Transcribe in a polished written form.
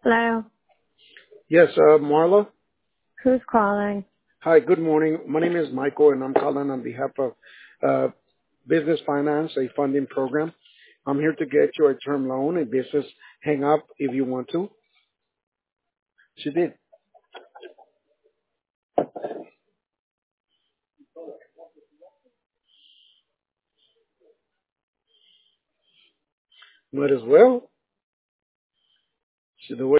Hello. Yes, Marla. Who's calling? Hi, good morning. My name is Michael, and I'm calling on behalf of uh, Business Finance, a funding program. I'm here to get you a term loan, a business hang up if you want to. She did. Might as well. She the way